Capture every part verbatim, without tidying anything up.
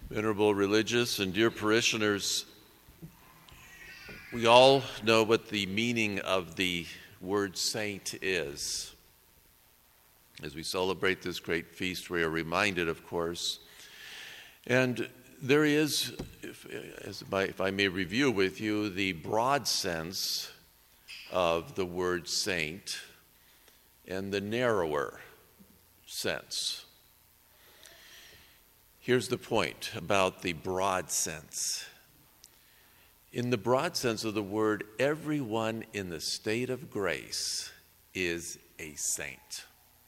Venerable religious and dear parishioners, we all know what the meaning of the word saint is. As we celebrate this great feast, we are reminded, of course. And there is, if, as my, if I may review with you, the broad sense of the word saint and the narrower sense. Here's the point about the broad sense. In the broad sense of the word, everyone in the state of grace is a saint.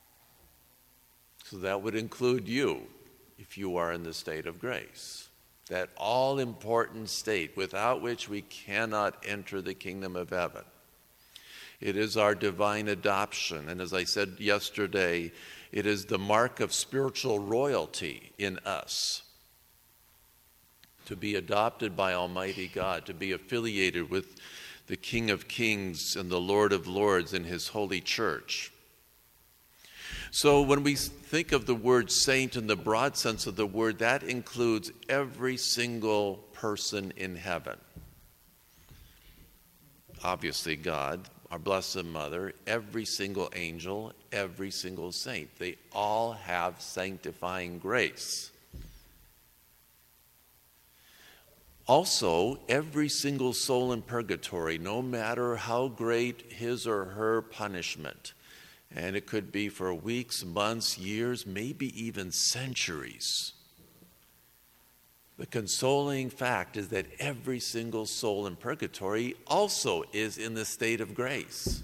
So that would include you, if you are in the state of grace. That all-important state without which we cannot enter the kingdom of heaven. It is our divine adoption, and as I said yesterday, it is the mark of spiritual royalty in us. To be adopted by Almighty God, to be affiliated with the King of Kings and the Lord of Lords in His holy church. So when we think of the word saint in the broad sense of the word, that includes every single person in heaven. Obviously God, our Blessed Mother, every single angel, every single saint. They all have sanctifying grace. Also, every single soul in purgatory, no matter how great his or her punishment, and it could be for weeks, months, years, maybe even centuries. The consoling fact is that every single soul in purgatory also is in the state of grace.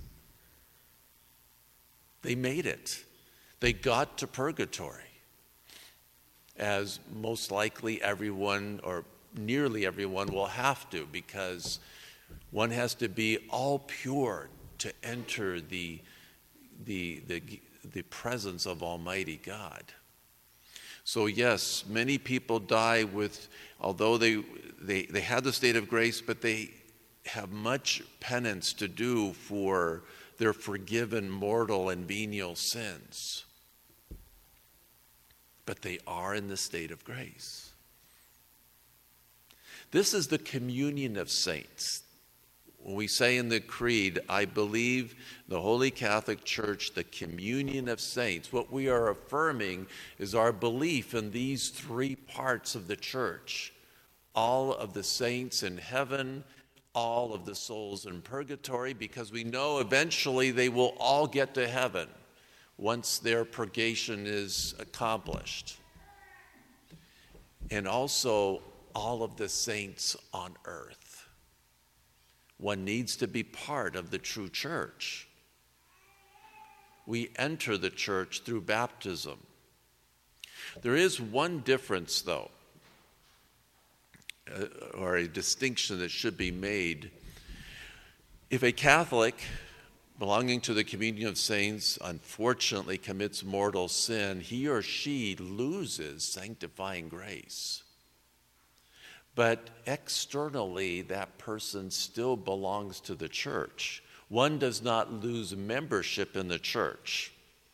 They made it. They got to purgatory, as most likely everyone, or nearly everyone, will have to, because one has to be all pure to enter the, the, the, the presence of Almighty God. So yes, many people die with, although they, they, they have the state of grace, but they have much penance to do for their forgiven mortal and venial sins. But they are in the state of grace. This is the communion of saints. When we say in the Creed, I believe the Holy Catholic Church, the communion of saints, what we are affirming is our belief in these three parts of the church. All of the saints in heaven, all of the souls in purgatory, because we know eventually they will all get to heaven once their purgation is accomplished. And also all of the saints on earth. One needs to be part of the true church. We enter the church through baptism. There is one difference, though, uh, or a distinction that should be made. If a Catholic belonging to the communion of saints unfortunately commits mortal sin, he or she loses sanctifying grace. But externally, that person still belongs to the church. One does not lose membership in the church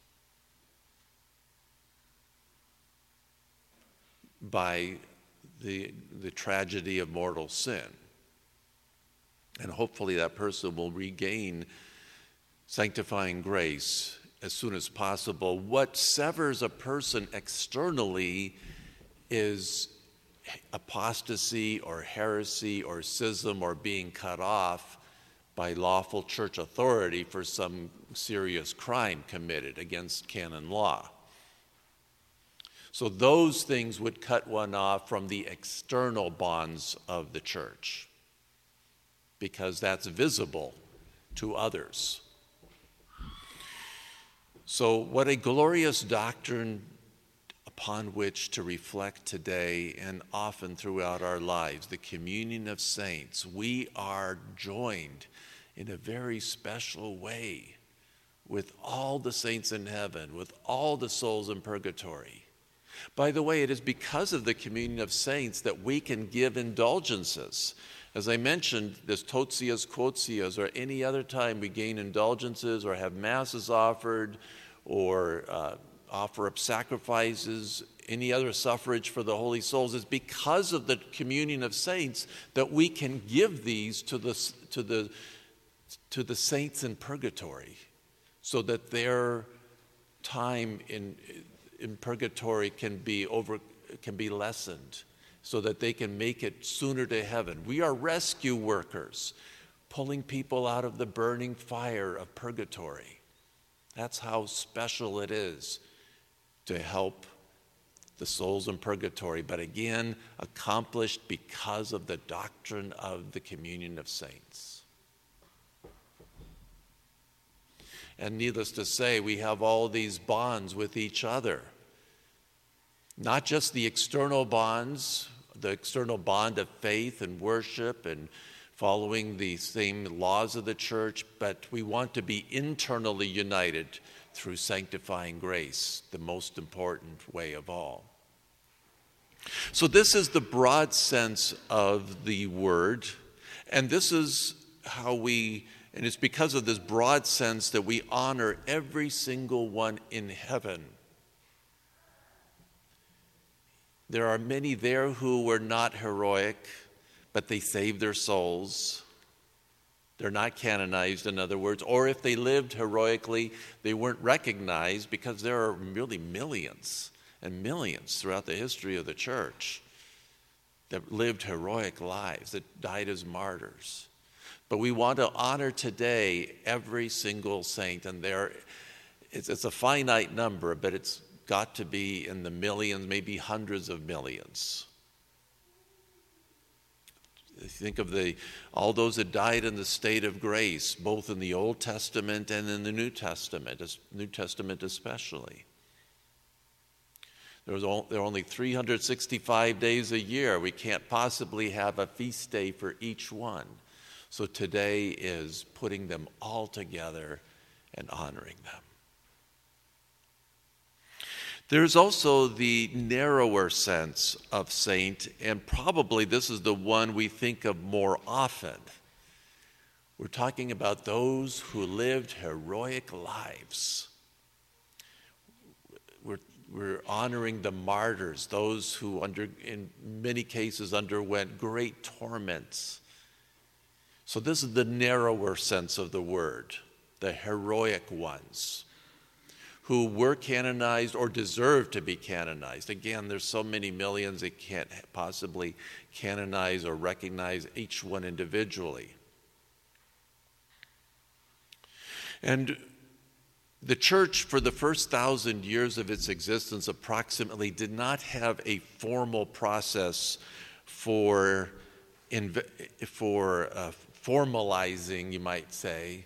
by the, the tragedy of mortal sin. And hopefully that person will regain sanctifying grace as soon as possible. What severs a person externally is apostasy or heresy or schism or being cut off by lawful church authority for some serious crime committed against canon law. So those things would cut one off from the external bonds of the church, because that's visible to others. So what a glorious doctrine upon which to reflect today and often throughout our lives, the communion of saints. We are joined in a very special way with all the saints in heaven, with all the souls in purgatory. By the way, it is because of the communion of saints that we can give indulgences. As I mentioned, this totias quotias, or any other time we gain indulgences or have masses offered, or uh, offer up sacrifices, any other suffrage for the holy souls, is because of the communion of saints that we can give these to the, to the, to the saints in purgatory, so that their time in, in purgatory can be over, can be lessened, so that they can make it sooner to heaven. We are rescue workers, pulling people out of the burning fire of purgatory. That's how special it is to help the souls in purgatory, but again, accomplished because of the doctrine of the communion of saints. And needless to say, we have all these bonds with each other. Not just the external bonds, the external bond of faith and worship and following the same laws of the church, but we want to be internally united through sanctifying grace, the most important way of all. So this is the broad sense of the word, and this is how we, and it's because of this broad sense that we honor every single one in heaven. There are many there who were not heroic, but they saved their souls. They're not canonized, in other words, or if they lived heroically, they weren't recognized, because there are really millions and millions throughout the history of the church that lived heroic lives, that died as martyrs. But we want to honor today every single saint, and there, it's, it's a finite number, but it's got to be in the millions, maybe hundreds of millions. Think of the all those that died in the state of grace, both in the Old Testament and in the New Testament, New Testament especially. There, was all, there are only three hundred sixty-five days a year. We can't possibly have a feast day for each one. So today is putting them all together and honoring them. There's also the narrower sense of saint, and probably this is the one we think of more often. We're talking about those who lived heroic lives. We're, we're honoring the martyrs, those who under, in many cases underwent great torments. So this is the narrower sense of the word, the heroic ones, who were canonized or deserve to be canonized. Again, there's so many millions, they can't possibly canonize or recognize each one individually. And the church, for the first thousand years of its existence approximately, did not have a formal process for, for uh, formalizing, you might say,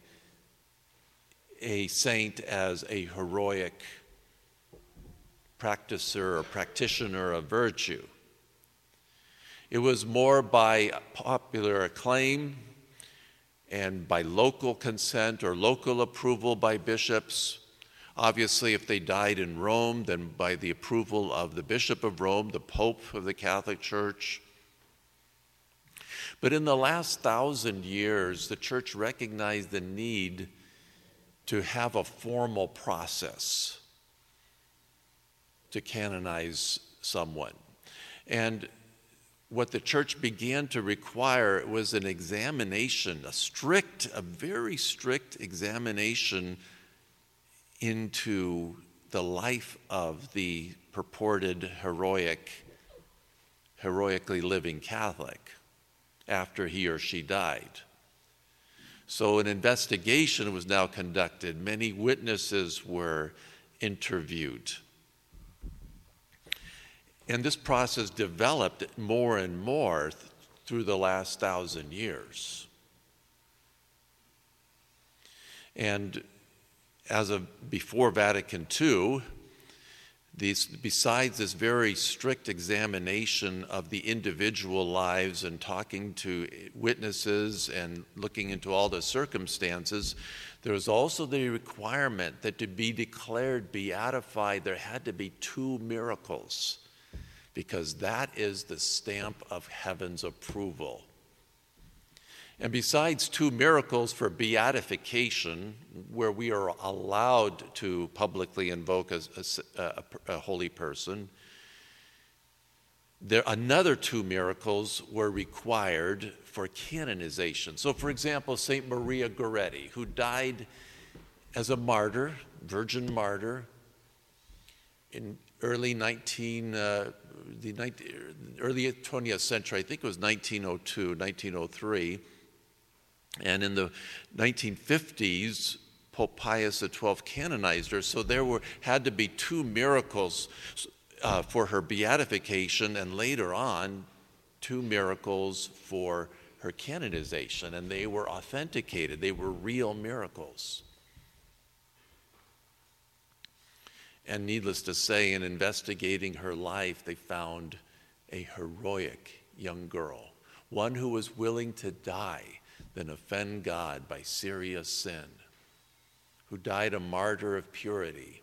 a saint as a heroic practicer or practitioner of virtue. It was more by popular acclaim and by local consent or local approval by bishops. Obviously, if they died in Rome, then by the approval of the Bishop of Rome, the Pope of the Catholic Church. But in the last thousand years, the church recognized the need to have a formal process to canonize someone. And what the church began to require was an examination, a strict, a very strict examination into the life of the purported heroic, heroically living Catholic after he or she died. So an investigation was now conducted. Many witnesses were interviewed. And this process developed more and more th- through the last thousand years. And as of before Vatican Two, these, besides this very strict examination of the individual lives and talking to witnesses and looking into all the circumstances, there was also the requirement that to be declared beatified, there had to be two miracles, because that is the stamp of heaven's approval. And besides two miracles for beatification, where we are allowed to publicly invoke a, a, a holy person, there another two miracles were required for canonization. So, for example, Saint Maria Goretti, who died as a martyr, virgin martyr, in early nineteen, uh, the nineteen, early twentieth century. I think it was nineteen oh two, nineteen oh three. And in the nineteen fifties, Pope Pius the twelfth canonized her. So there were had to be two miracles uh, for her beatification, and later on, two miracles for her canonization. And they were authenticated. They were real miracles. And needless to say, in investigating her life, they found a heroic young girl, one who was willing to die than offend God by serious sin, who died a martyr of purity.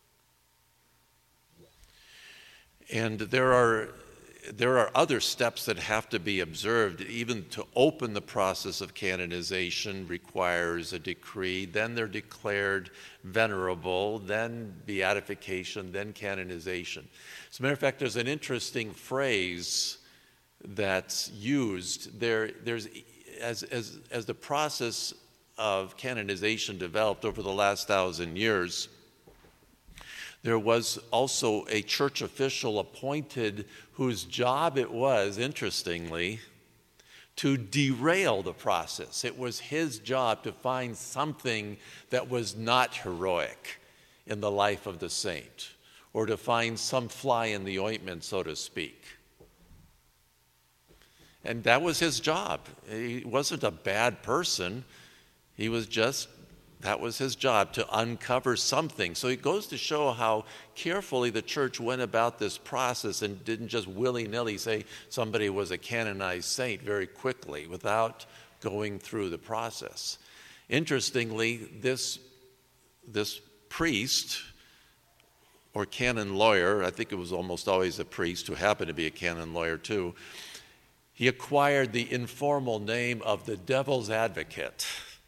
And there are there are other steps that have to be observed. Even to open the process of canonization requires a decree. Then they're declared venerable, then beatification, then canonization. As a matter of fact, there's an interesting phrase that's used there. There's as as as the process of canonization developed over the last thousand years, there was also a church official appointed whose job it was, interestingly, to derail the process. It was his job to find something that was not heroic in the life of the saint, or to find some fly in the ointment, so to speak. And that was his job. He wasn't a bad person. He was just That was his job, to uncover something. So it goes to show how carefully the church went about this process and didn't just willy-nilly say somebody was a canonized saint very quickly without going through the process. Interestingly, this, this priest or canon lawyer, I think it was almost always a priest who happened to be a canon lawyer too, he acquired the informal name of the devil's advocate.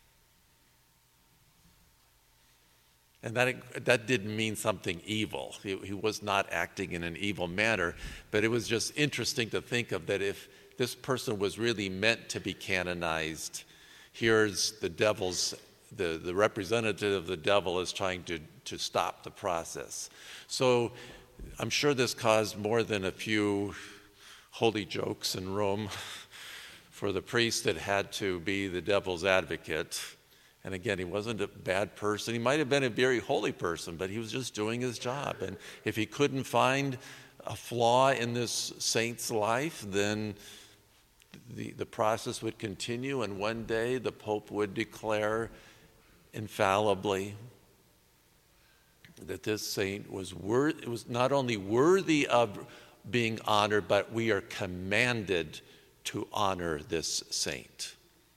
And that, that didn't mean something evil. He, he was not acting in an evil manner, but it was just interesting to think of that if this person was really meant to be canonized, here's the devil's, the, the representative of the devil is trying to, to stop the process. So I'm sure this caused more than a few holy jokes in Rome for the priest that had to be the devil's advocate. And again, he wasn't a bad person. He might have been a very holy person, but he was just doing his job. And if he couldn't find a flaw in this saint's life, then the, the process would continue, and one day the Pope would declare infallibly that this saint was, wor- was not only worthy of being honored, but we are commanded to honor this saint.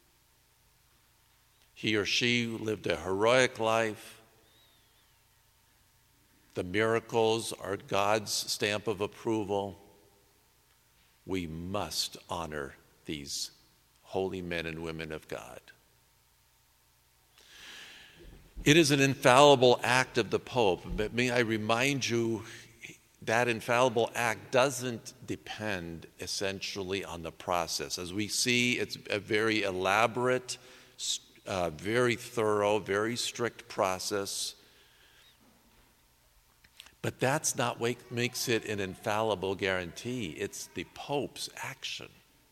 He or she lived a heroic life. The miracles are God's stamp of approval. We must honor these holy men and women of God. It is an infallible act of the Pope, but may I remind you that infallible act doesn't depend essentially on the process. As we see, it's a very elaborate, Uh, very thorough, very strict process. But that's not what makes it an infallible guarantee. It's the Pope's action.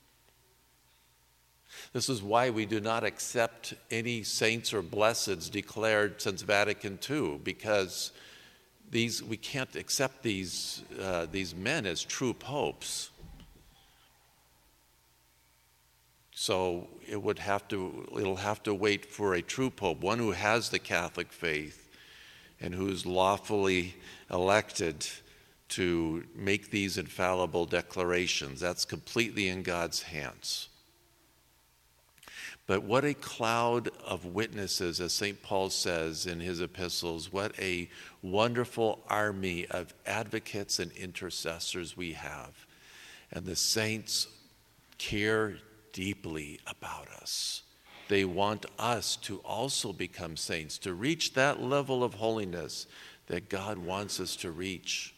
This is why we do not accept any saints or blesseds declared since Vatican Two, because these we can't accept these uh, these men as true popes. So it would have to, it'll have to wait for a true pope, one who has the Catholic faith and who's lawfully elected to make these infallible declarations. That's completely in God's hands. But what a cloud of witnesses, as Saint Paul says in his epistles, what a wonderful army of advocates and intercessors we have. And the saints care deeply about us. They want us to also become saints, to reach that level of holiness that God wants us to reach.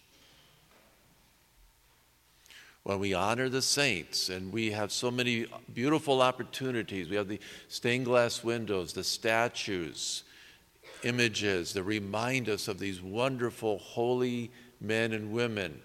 When we honor the saints, and we have so many beautiful opportunities, we have the stained glass windows, the statues, images that remind us of these wonderful holy men and women.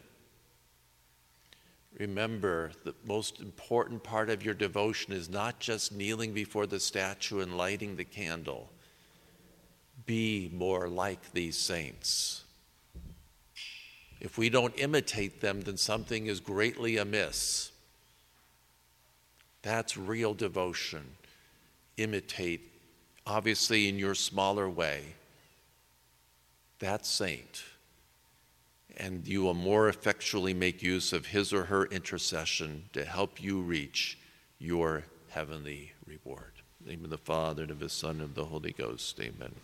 Remember, the most important part of your devotion is not just kneeling before the statue and lighting the candle. Be more like these saints. If we don't imitate them, then something is greatly amiss. That's real devotion. Imitate, obviously in your smaller way, that saint. And you will more effectually make use of his or her intercession to help you reach your heavenly reward. In the name of the Father, and of the Son, and of the Holy Ghost. Amen.